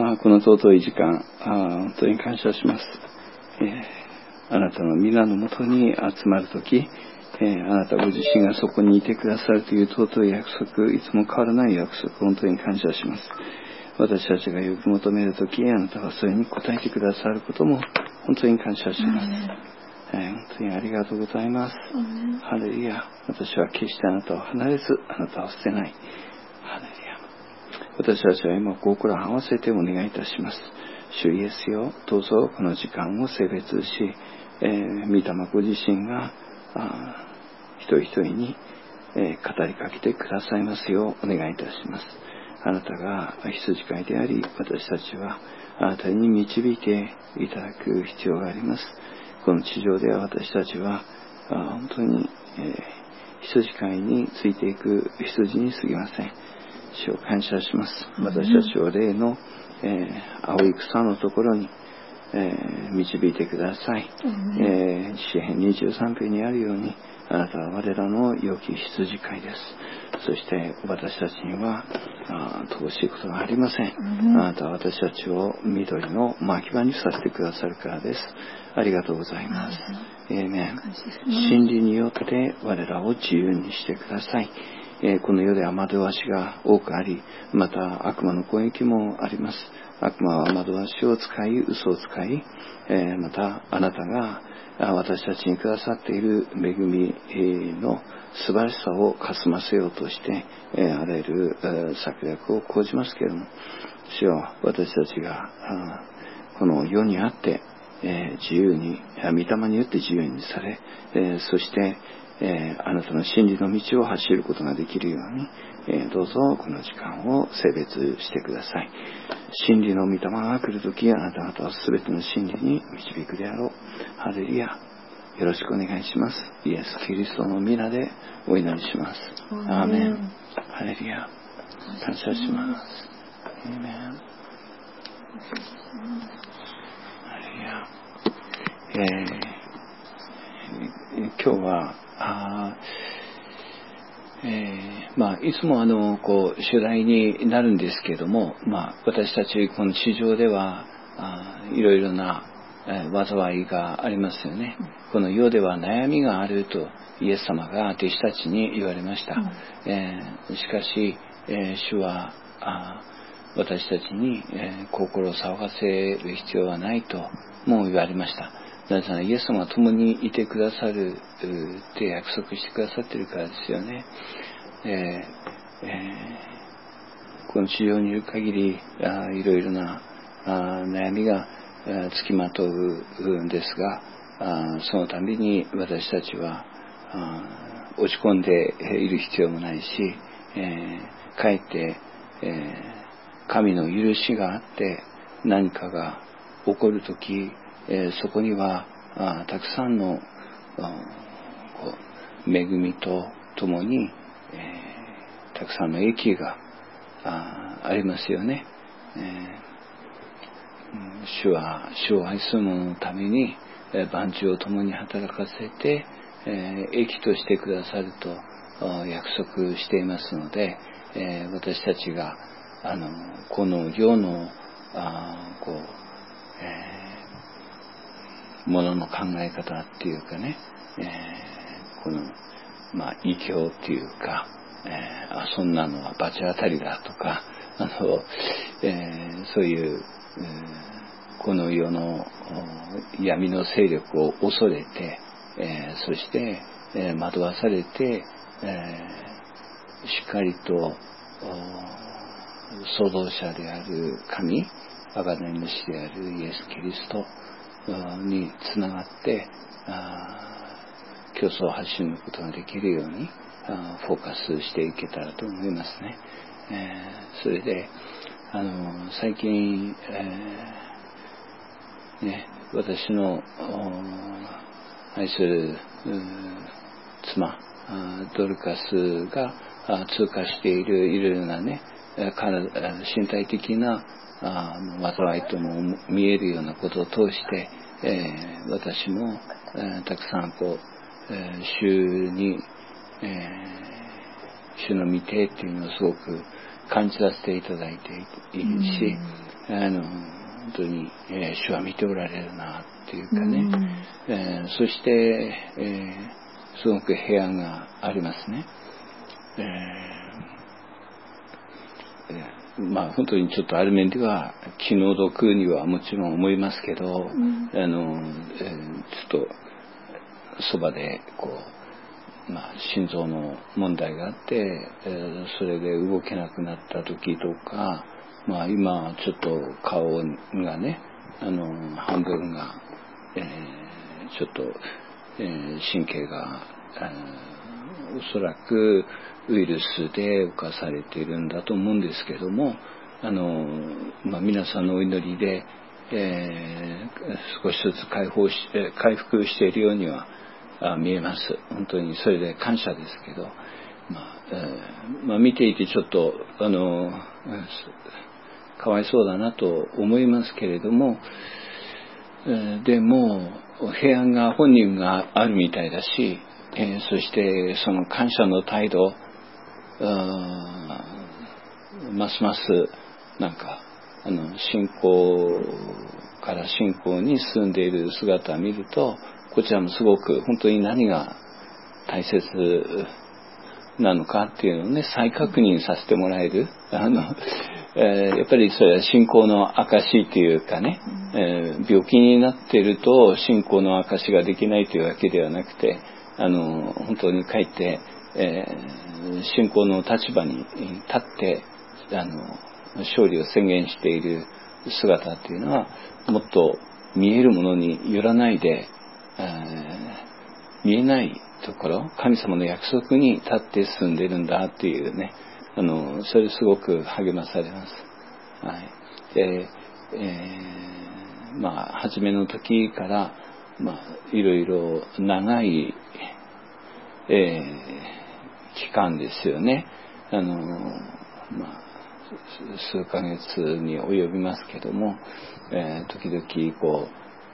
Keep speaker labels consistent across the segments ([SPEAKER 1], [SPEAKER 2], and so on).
[SPEAKER 1] この尊い時間、本当に感謝します。あなたの皆のもとに集まるとき、あなたご自身がそこにいてくださるという尊い約束、いつも変わらない約束、本当に感謝します。私たちがよく求めるとき、あなたはそれに応えてくださることも本当に感謝します。本当にありがとうございます。ハレルヤ。私は決してあなたを離れず、あなたを捨てない。ハレルヤ。私たちは今心を合わせてお願いいたします。主イエスよ、どうぞこの時間を性別し、御霊ご自身が一人一人に、語りかけてくださいますようお願いいたします。あなたが羊飼いであり、私たちはあなたに導いていただく必要があります。この地上では私たちは本当に、羊飼いについていく羊に過ぎません。主を感謝します。私たちを霊の、青い草のところに、導いてください。詩編23編にあるように、あなたは我らの良き羊飼いです。そして私たちには乏しいことがありません。あなたは私たちを緑の牧場にさせてくださるからです。ありがとうございます。真理によって我らを自由にしてください。この世では惑わしが多くあり、また悪魔の攻撃もあります。悪魔は惑わしを使い、嘘を使い、またあなたが私たちにくださっている恵みの素晴らしさをかすませようとして、あらゆる策略を講じますけれども、主よ、私たちがこの世にあって、自由に、御霊によって自由にされ、そして、あなたの真理の道を走ることができるように、どうぞこの時間を性別してください。真理の御霊が来るとき、あなた方はすべての真理に導くであろう。ハレルヤ。よろしくお願いします。イエス・キリストの皆でお祈りします。アーメン。ハレルヤ。感謝します。アーメン。ハレルヤ。今日はいつもこう主題になるんですけれども、私たちこの地上ではいろいろな災いがありますよね。この世では悩みがあるとイエス様が弟子たちに言われました。しかし、主は私たちに、心を騒がせる必要はないとも言われました。なぜならイエス様が共にいてくださるって約束してくださっているからですよね。この地上にいる限りいろいろな悩みがつきまとうんですが、そのたびに私たちは落ち込んでいる必要もないし、かえって、神の許しがあって何かが起こるとき、そこにはたくさんの恵みとともに、たくさんの益がありますよね。主は主を愛する者のために万事を共に働かせて、益としてくださると約束していますので、私たちがこの世のものの考え方っていうかね、この異教っていうか、そんなのは罰当たりだとかそういう、この世の闇の勢力を恐れて、そして、惑わされて、しっかりと創造者である神、贖い主であるイエス・キリストにつながって競争を発信することができるようにフォーカスしていけたらと思いますね。それで最近、私の愛する妻ドルカスが通過しているいろいろなね、身体的な災いとも見えるようなことを通して、私もたくさん主に、主の御手っていうのをすごく感じさせていただいているし、 本当に、主は見ておられるなっていうかね、そして、すごく平安がありますね。まあ本当にちょっとある面では気の毒にはもちろん思いますけど、ちょっとそばでこう、心臓の問題があって、それで動けなくなった時とか、今ちょっと顔がね、半分が、ちょっと、神経が、おそらくウイルスで侵されているんだと思うんですけども、皆さんのお祈りで、少しずつ回復しているようには見えます。本当にそれで感謝ですけど、見ていてちょっとかわいそうだなと思いますけれども、でも平安が本人があるみたいだし、そしてその感謝の態度、ますますなんか信仰から信仰に進んでいる姿を見ると、こちらもすごく本当に何が大切なのかっていうのをね、再確認させてもらえる。やっぱりそれは信仰の証っていうかね、病気になっていると信仰の証ができないというわけではなくて、本当にかえって、信仰の立場に立って勝利を宣言している姿っていうのは、もっと見えるものによらないで、見えないところ、神様の約束に立って進んでいるんだっていうね、それすごく励まされます。はい。で、初めの時から、いろいろ長い、期間ですよね。数ヶ月に及びますけども、時々こ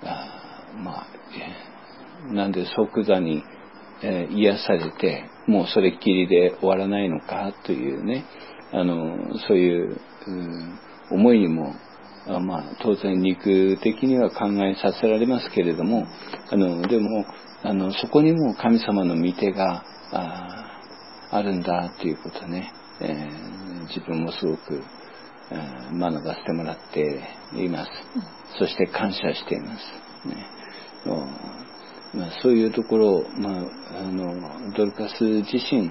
[SPEAKER 1] う、なんで即座に、癒されてもうそれっきりで終わらないのかというね、そういう、思いにも、当然肉的には考えさせられますけれども、でもそこにも神様の御手があるんだということね、自分もすごく、学ばせてもらっています。そして感謝しています、ね。そういうところを、ドルカス自身、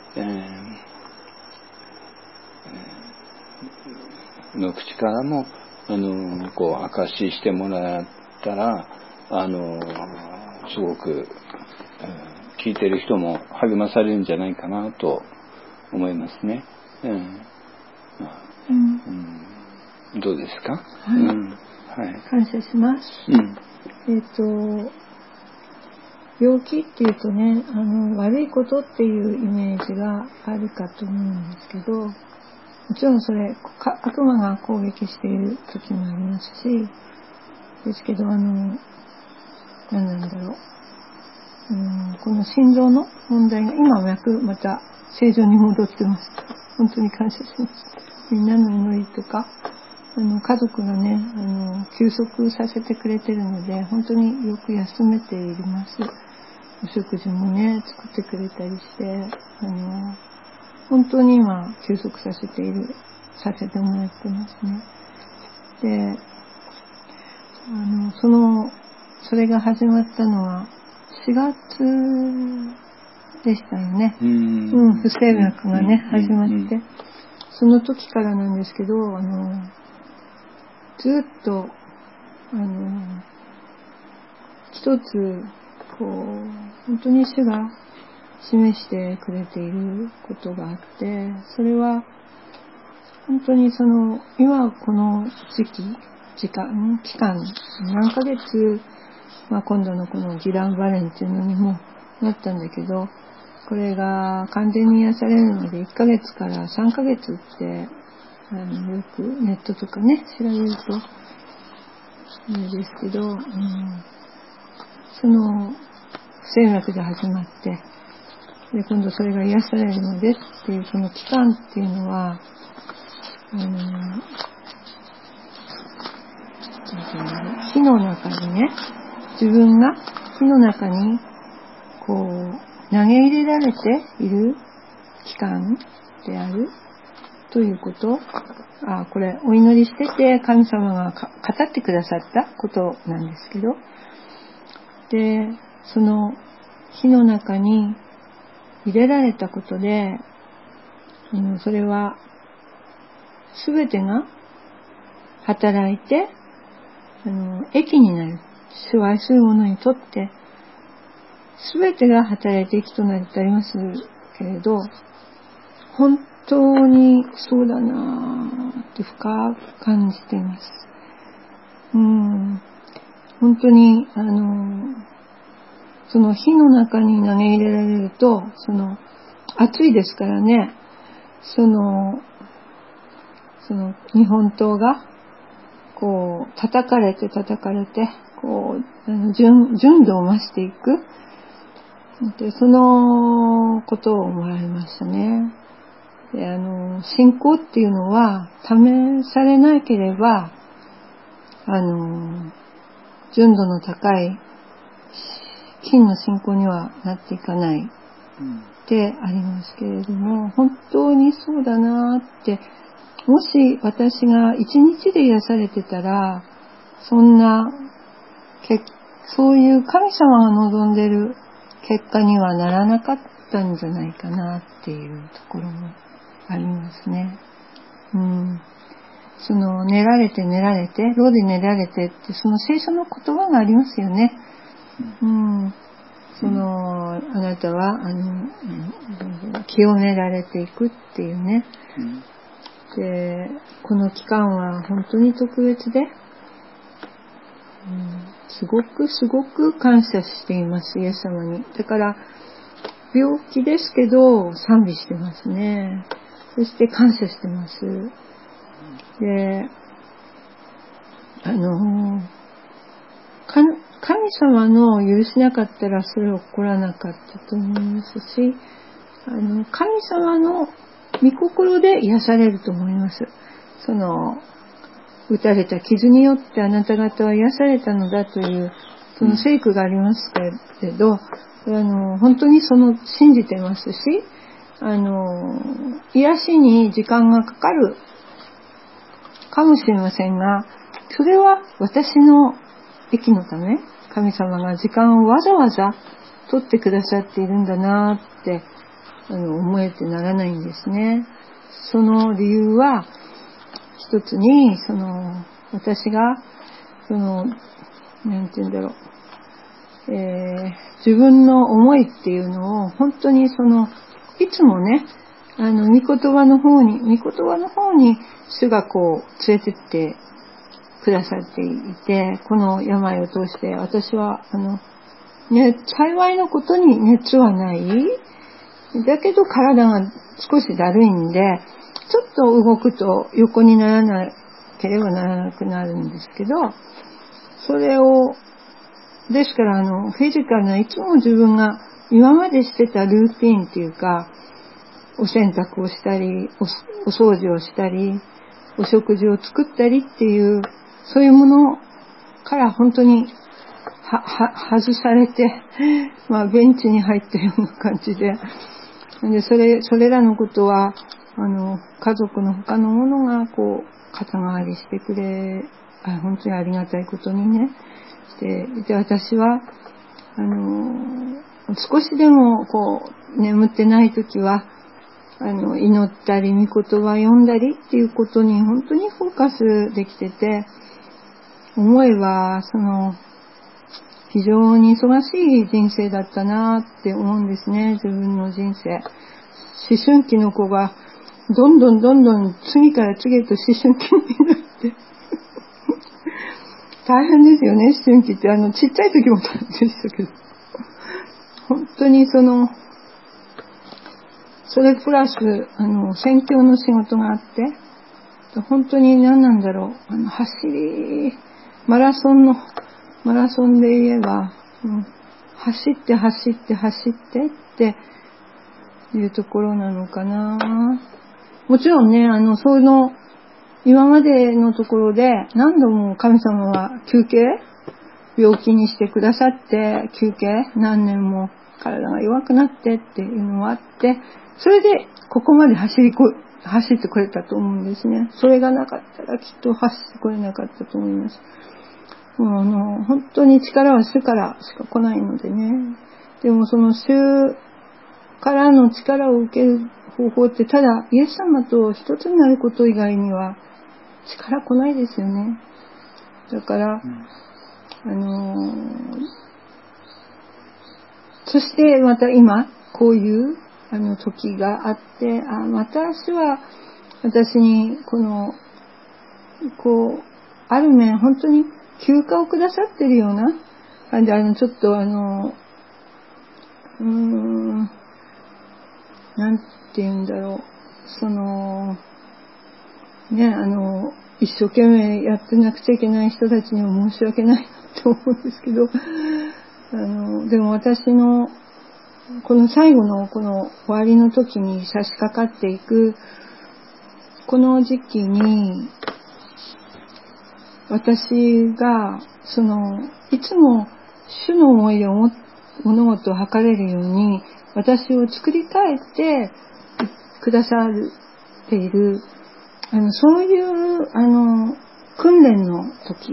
[SPEAKER 1] の口からもこう証ししてもらったら、すごく、聞いてる人も励まされるんじゃないかなと思いますね。どうですか？
[SPEAKER 2] はい。はい、感謝します。病気っていうとね、悪いことっていうイメージがあるかと思うんですけど、もちろんそれ悪魔が攻撃している時もありますし、ですけど何なんだろう、この心臓の問題が今また正常に戻ってます。本当に感謝します。みんなの祈りとか家族がね休息させてくれてるので、本当によく休めています。お食事もね作ってくれたりして、本当に今休息させてもらってますね。で、それが始まったのは4月でしたよね。不整脈がね始まって、その時からなんですけど、ずっと一つこう本当に主が示してくれていることがあって、それは本当に今この期間何ヶ月、今度のこのギランバレンっていうのにもなったんだけど、これが完全に癒されるので1ヶ月から3ヶ月ってよくネットとかね調べるといいですけど、その不整脈で始まって、で今度それが癒されるのでっていうその期間っていうのはの中にね、自分が火の中にこう投げ入れられている期間であるということ、これお祈りしてて神様が語ってくださったことなんですけど、でその火の中に入れられたことで、それは全てが働いて益になる。主は愛する者にとって全てが働いて益となるとありますけれど、本当にそうだなって深く感じています。本当にその火の中に投げ入れられると、暑いですからね、その日本刀がこう叩かれてこう純度を増していく。でそのことを思われましたね。で信仰っていうのは試されなければ純度の高い金の信仰にはなっていかないってありますけれども、本当にそうだなって、もし私が一日で癒されてたら、そういう神様が望んでる結果にはならなかったんじゃないかなっていうところもありますね。練られて、炉で練られてって、その聖書の言葉がありますよね。あなたは清められていくっていうね。でこの期間は本当に特別で、すごく感謝しています、イエス様に。だから病気ですけど賛美してますね。そして感謝してます。で神様の許しなかったらそれは起こらなかったと思いますし、神様の御心で癒されると思います。打たれた傷によってあなた方は癒されたのだというその聖句がありますけれど、本当に信じてますし、癒しに時間がかかるかもしれませんが、それは私の益のため、神様が時間をわざわざ取ってくださっているんだなって思えてならないんですね。その理由は一つに、私がなんて言うんだろう、自分の思いっていうのを本当にいつもね、御言葉の方に主がこう連れてってくださっていて、この病を通して私は幸いのことに熱はない。だけど体が少しだるいんで、ちょっと動くと横にならなければならなくなるんですけど、それをですからフィジカルないつも自分が今までしてたルーティーンっていうか、お洗濯をしたり、お掃除をしたり、お食事を作ったりっていうそういうものから本当に外されて、ベンチに入ったような感じで、それらのことは家族の他のものがこう肩代わりしてくれ、本当にありがたいことにね。で私は少しでもこう眠ってない時は祈ったり御言葉を読んだりっていうことに本当にフォーカスできてて、思えば非常に忙しい人生だったなって思うんですね、自分の人生。思春期の子がどんどん次から次へと思春期になって大変ですよね、思春期って。ちっちゃい時も大変でしたけど、本当にそれプラス宣教の仕事があって、本当に何なんだろう、マラソンで言えば、走ってっていうところなのかな。もちろんね、今までのところで何度も神様は休憩病気にしてくださって、休憩何年も体が弱くなってっていうのがあって、それでここまで走ってこれたと思うんですね。それがなかったらきっと走ってこれなかったと思います。もう本当に力は主からしか来ないのでね。でもその主からの力を受ける方法ってただイエス様と一つになること以外には力来ないですよね。だから、そしてまた今こういう時があって、私にある面本当に休暇をくださってるような感じで、ちょっとなんて言うんだろう、一生懸命やってなくちゃいけない人たちには申し訳ないなと思うんですけど、でも私のこの最後のこの終わりの時に差し掛かっていくこの時期に、私がいつも主の思いで物事を図れるように私を作り変えてくださっているそういう訓練の時、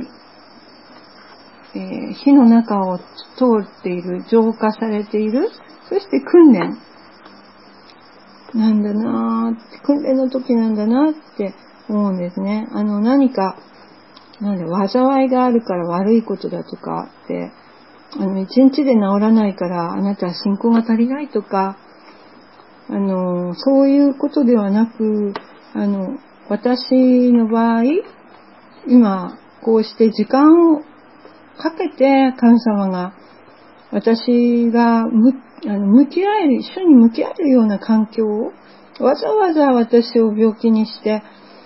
[SPEAKER 2] 火の中を通っている、浄化されている、そして訓練なんだなって、訓練の時なんだなって思うんですね。何か災いがあるから悪いことだとかって一日で治らないからあなたは信仰が足りないとかそういうことではなく私の場合今こうして時間をかけて神様が私が主に向き合えるような環境をわざわざ私を病気にして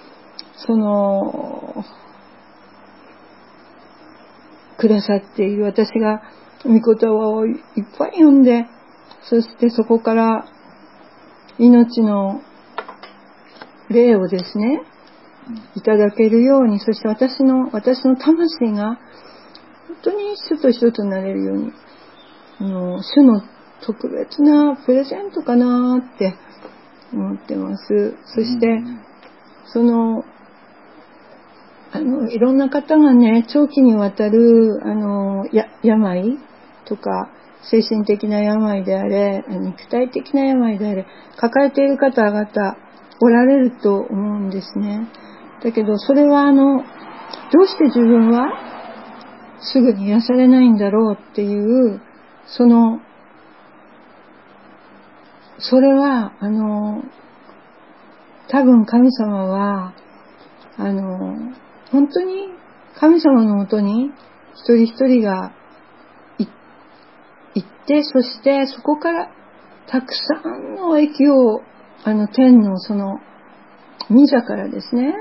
[SPEAKER 2] くださっている。私が御言葉をいっぱい読んで、そしてそこから命の霊をですねいただけるように、そして私の魂が本当に主と一つになれるように主の特別なプレゼントかなって思ってます。そしていろんな方がね、長期にわたる病とか精神的な病であれ、肉体的な病であれ抱えている方々おられると思うんですね。だけどそれはどうして自分はすぐに癒されないんだろうっていうそれは多分神様は本当に神様のもとに一人一人が行って、そしてそこからたくさんの益を天の御座からですね、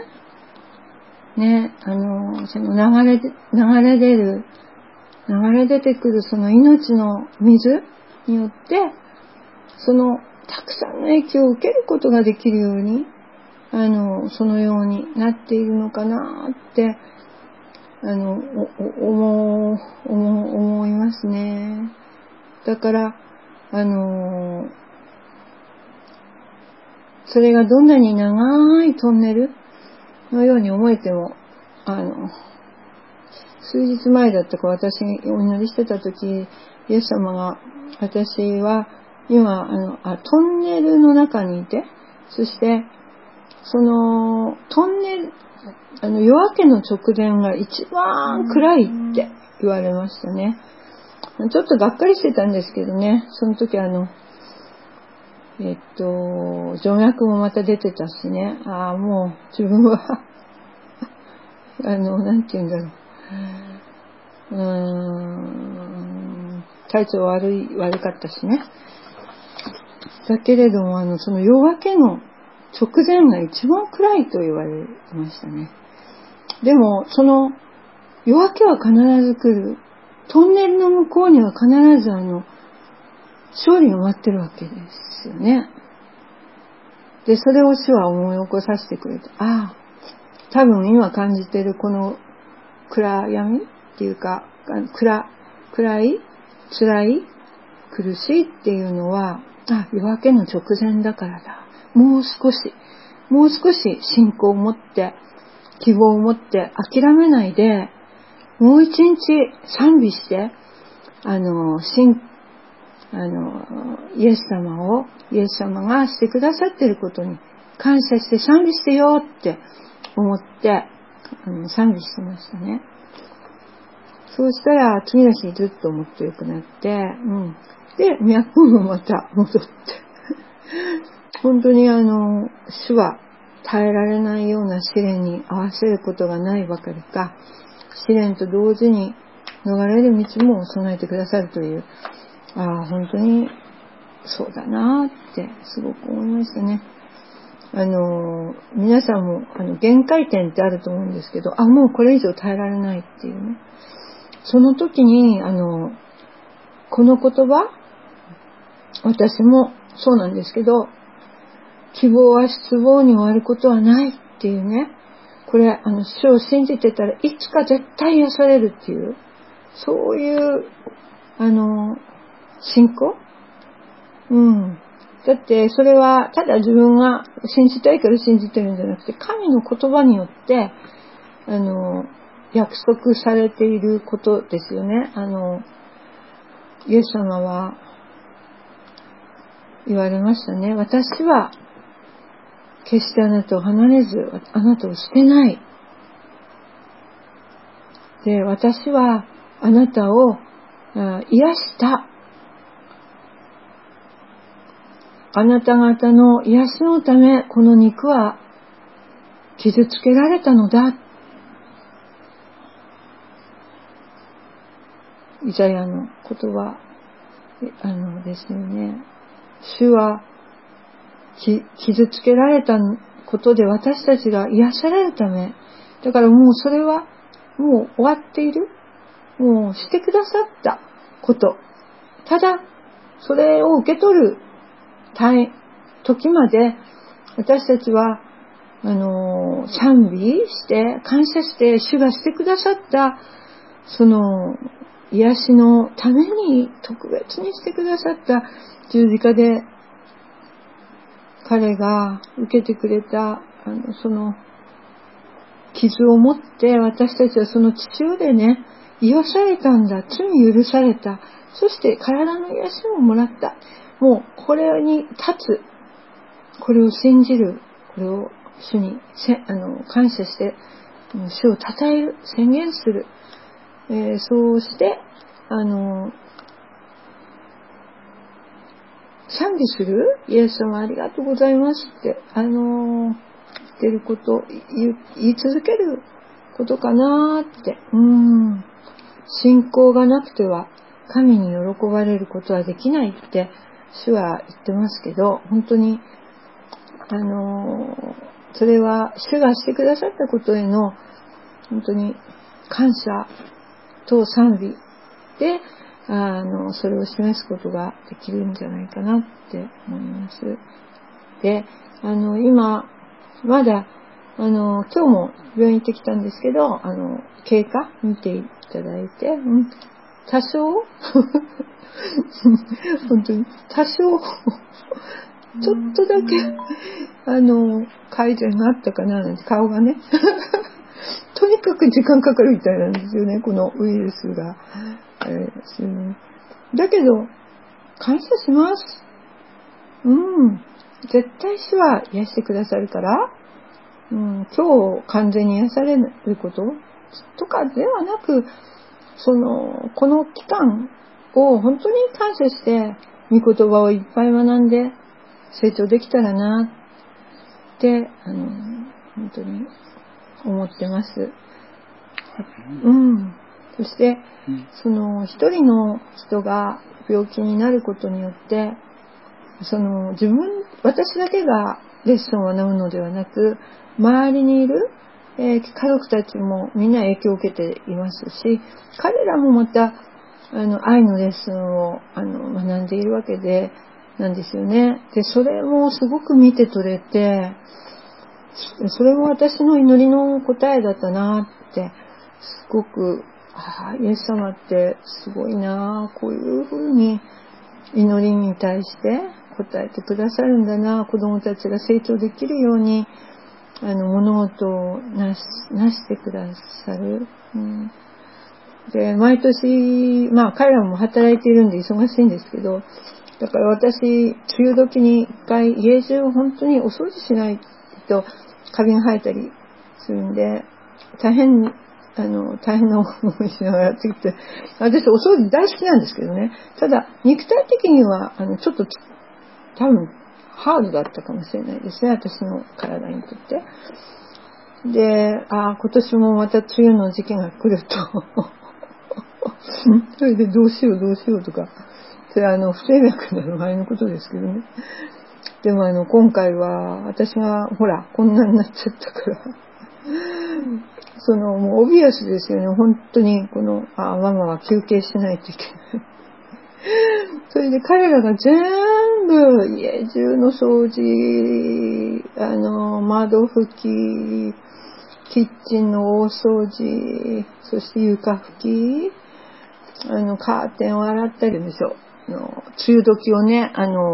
[SPEAKER 2] 流れ出てくるその命の水によってたくさんの益を受けることができるようにそのようになっているのかなって思いますね。だからそれがどんなに長いトンネルのように思えても数日前だったか私お祈りしてた時イエス様が私は今トンネルの中にいて、そしてトンネル夜明けの直前が一番暗いって言われましたね。ちょっとがっかりしてたんですけどね、その時静脈もまた出てたしね、もう自分はなんて言うんだろう、体調悪かったしね。だけれどもその夜明けの直前が一番暗いと言われましたね。でもその夜明けは必ず来る。トンネルの向こうには必ず勝利が待ってるわけですよね。でそれを主は思い起こさせてくれた。多分今感じているこの暗闇っていうか暗い、辛い、苦しいっていうのは、夜明けの直前だからだ。もう少し信仰を持って、希望を持って諦めないで、もう一日賛美して、イエス様がしてくださっていることに感謝して賛美してよって思って、賛美してましたね。そうしたら次の日ずっともっと良くなって、で、脈もまた戻って。本当に主は耐えられないような試練に合わせることがないばかりか、試練と同時に逃れる道も備えてくださるという、本当にそうだなってすごく思いましたね。皆さんも限界点ってあると思うんですけど、もうこれ以上耐えられないっていうね。その時にこの言葉、私もそうなんですけど、希望は失望に終わることはないっていうね、これ主を信じてたらいつか絶対癒されるっていう、そういう信仰、だってそれはただ自分が信じたいから信じてるんじゃなくて、神の言葉によって約束されていることですよね。イエス様は言われましたね。私は決してあなたを離れず、あなたを捨てない。で、私はあなたを癒した。あなた方の癒しのため、この肉は傷つけられたのだ。イザヤの言葉ですよね。主は傷つけられたことで私たちが癒されるため。だからもうそれはもう終わっている。もうしてくださったこと。ただそれを受け取る時まで私たちは賛美して感謝して主がしてくださったその癒しのために特別にしてくださった十字架で彼が受けてくれたその傷を持って私たちはその血潮でね癒されたんだ、罪許された、そして体の癒しをもらった。もうこれに立つ、これを信じる、これを主に感謝して主を称える、宣言する、そうして賛美する、イエス様ありがとうございますって言ってること、言い続けることかなって。信仰がなくては神に喜ばれることはできないって主は言ってますけど、本当にそれは主がしてくださったことへの本当に感謝と賛美でそれを示すことができるんじゃないかなって思います。で、今まだ今日も病院行ってきたんですけど、経過見ていただいて、多少本当に多少ちょっとだけ改善があったかななんて、顔がねとにかく時間かかるみたいなんですよね、このウイルスが。だけど感謝します。絶対主は癒してくださるから、今日完全に癒されることとかではなく、この期間を本当に感謝して御言葉をいっぱい学んで成長できたらなって本当に思ってます。そして一人の人が病気になることによって私だけがレッスンを学ぶのではなく、周りにいる、家族たちもみんな影響を受けていますし、彼らもまた愛のレッスンを学んでいるわけでなんですよね。で、それもすごく見て取れて、それも私の祈りの答えだったなってすごくイエス様ってすごいな、こういうふうに祈りに対して答えてくださるんだな、子供たちが成長できるように物事をなしてくださる、で毎年彼らも働いているんで忙しいんですけど、だから私梅雨時に一回家中本当にお掃除しないとカビが生えたりするんで、大変な思いしながらやってきて、私お掃除大好きなんですけどね、ただ肉体的にはちょっと多分ハードだったかもしれないですね、私の体にとって。で、今年もまた梅雨の時期が来るとそれでどうしようとか、それは不整脈なる場合のことですけどね。でも今回は私がほらこんなになっちゃったからもうオビアスですよね、本当にママは休憩しないといけないそれで彼らが全部家中の掃除、窓拭き、キッチンの大掃除、そして床拭き、カーテンを洗ったりでしょ。梅雨時をね、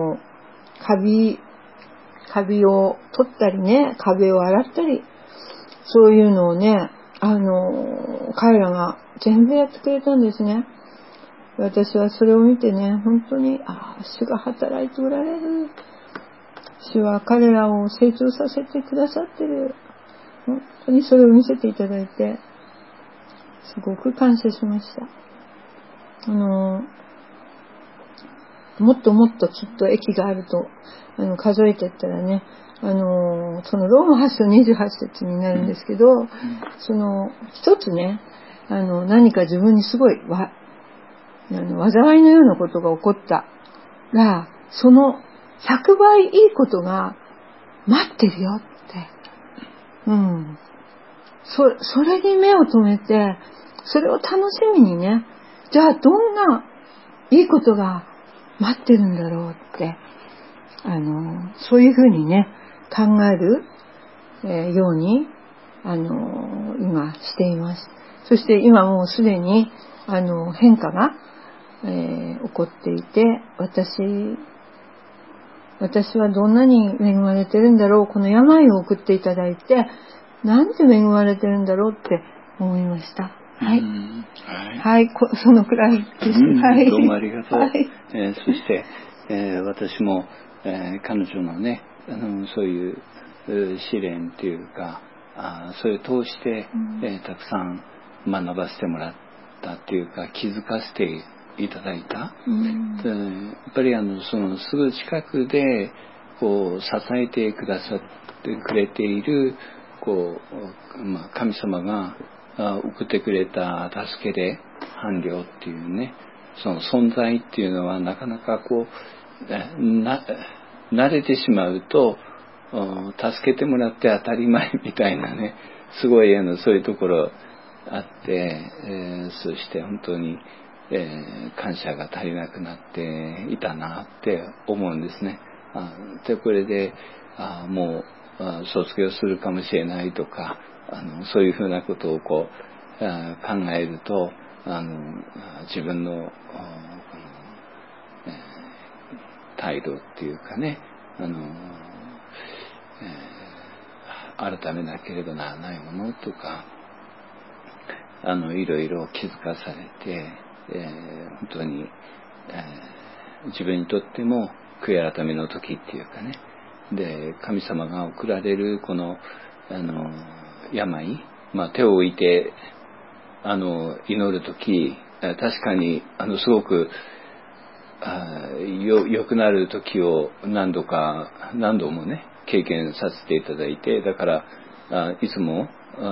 [SPEAKER 2] カビを取ったりね、壁を洗ったり、そういうのをね、彼らが全部やってくれたんですね。私はそれを見てね、本当に、主が働いておられる。主は彼らを成長させてくださってる。本当にそれを見せていただいて、すごく感謝しました。もっともっときっと駅があると、数えていったらね、そのローマ8章28節になるんですけど、一つね、何か自分にすごい災いのようなことが起こったら、その100倍いいことが待ってるよって。それに目を留めて、それを楽しみにね、じゃあどんないいことが待ってるんだろうって、そういうふうにね、考える、ように、今しています。そして今もうすでに、変化が起こっていて、私はどんなに恵まれてるんだろう、この病を送っていただいてなんて恵まれてるんだろうって思いました。はい、はい、そのくらいです。はい、
[SPEAKER 1] どうもありがとう。
[SPEAKER 2] はい、
[SPEAKER 1] そして、私も、彼女のね、そういう試練というか、それを通して、たくさん学ばせてもらったっていうか、気づかせていただいた。やっぱりそのすぐ近くでこう支えてくださってくれている神様が送ってくれた助けで伴侶っていうね、その存在っていうのはなかなか慣れてしまうと助けてもらって当たり前みたいなね、すごいそういうところあって、そして本当に、感謝が足りなくなっていたなって思うんですね。でこれでもう卒業するかもしれないとかそういうふうなことを考えると自分の態度っていうかね改めなければならないものとかいろいろ気づかされて、本当に、自分にとっても悔い改めの時っていうかね、で神様が送られるこの病、手を置いて祈る時、確かにすごく良くなる時を何度もね経験させていただいて、だからいつも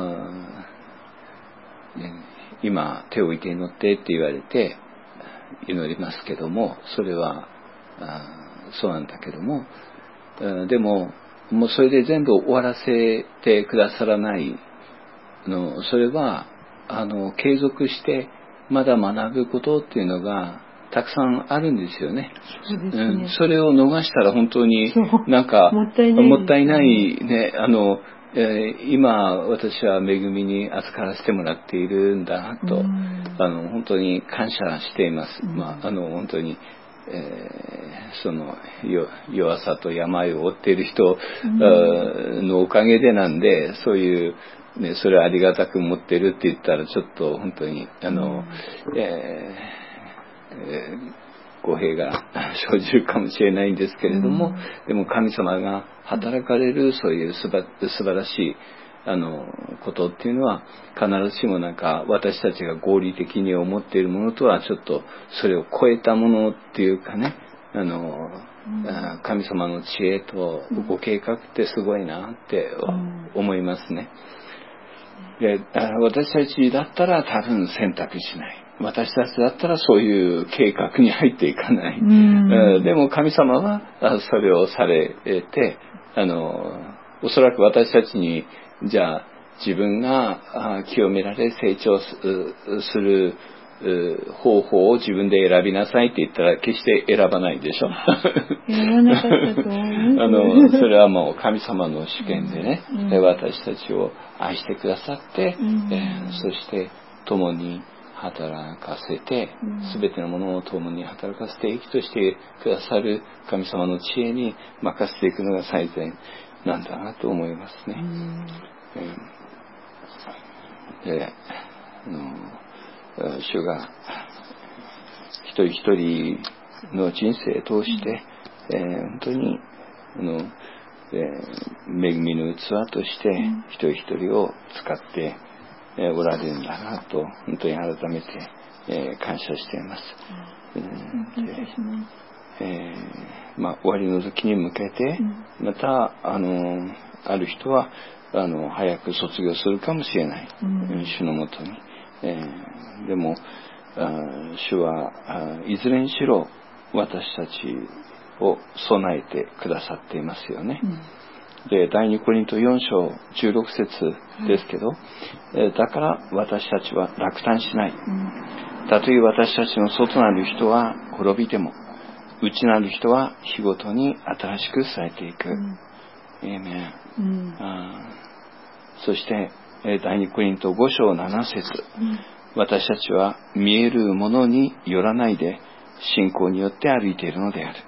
[SPEAKER 1] 今手を置いて祈ってって言われて祈りますけども、それはそうなんだけども、でももうそれで全部終わらせてくださらないそれは継続してまだ学ぶことっていうのがたくさんあるんですよね。
[SPEAKER 2] そうですね。
[SPEAKER 1] それを逃したら本当になんかもったいないね、 今私は恵みに預からせてもらっているんだなと、本当に感謝しています。本当に、その弱さと病を負っている人のおかげでなんで、そういうね、それをありがたく持ってるって言ったらちょっと本当に語弊が生じるかもしれないんですけれども、でも神様が働かれるそういう素晴らしいことっていうのは必ずしもなんか私たちが合理的に思っているものとはちょっとそれを超えたものっていうかね、神様の知恵とご計画ってすごいなって思いますね。で、私たちだったら多分選択しない。私たちだったらそういう計画に入っていかない。でも神様はそれをされて、おそらく私たちにじゃあ自分が清められ成長する方法を自分で選びなさいって言ったら決して選ばないでしょ。
[SPEAKER 2] 選ばなかったと思います。
[SPEAKER 1] それはもう神様の主権でね、私たちを愛してくださって、そして共に働かせて、全てのものを共に働かせて益としてくださる神様の知恵に任せていくのが最善なんだなと思いますね。で主が一人一人の人生を通して、本当に恵みの器として一人一人を使っておられるんだなと本当に改めて、感謝しています。終わりの時に向けて、またある人は早く卒業するかもしれない、主のもとに。でも主はいずれにしろ私たちを備えてくださっていますよね。で、第2コリント4章16節ですけど、だから私たちは落胆しない。たとえ私たちの外なる人は滅びても、内なる人は日ごとに新しくされていく。エーメン。そして第2コリント5章7節、私たちは見えるものによらないで信仰によって歩いているのである。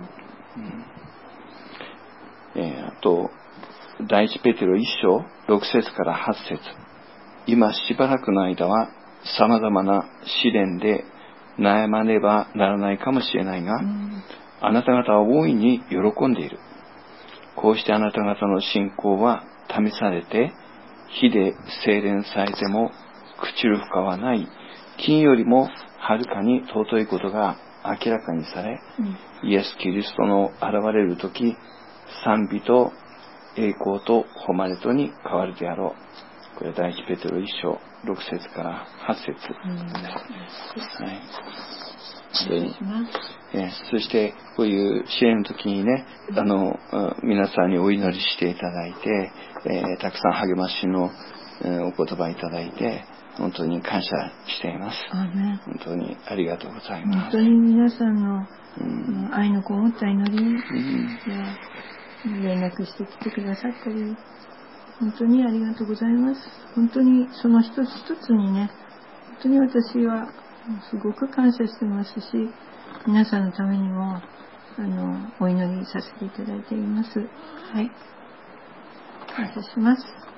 [SPEAKER 1] あと第一ペテロ1章6節から8節、今しばらくの間はさまざまな試練で悩まねばならないかもしれないが、あなた方は大いに喜んでいる。こうしてあなた方の信仰は試されて、火で精錬されても朽ちる深はない金よりもはるかに尊いことが明らかにされ、イエス・キリストの現れるとき、賛美と栄光と誉れとに変わるであろう。これ第一ペテロ1章6節から8節です。そしてこういう支援の時にね、皆さんにお祈りしていただいて、たくさん励ましの、お言葉いただいて本当に感謝しています。本当にありがとうございます。
[SPEAKER 2] 本当に皆さんの、愛のこもった祈りや連絡してきてくださったり、本当にありがとうございます。本当にその一つ一つにね、本当に私はすごく感謝してますし、皆さんのためにもお祈りさせていただいています。はい、感謝します。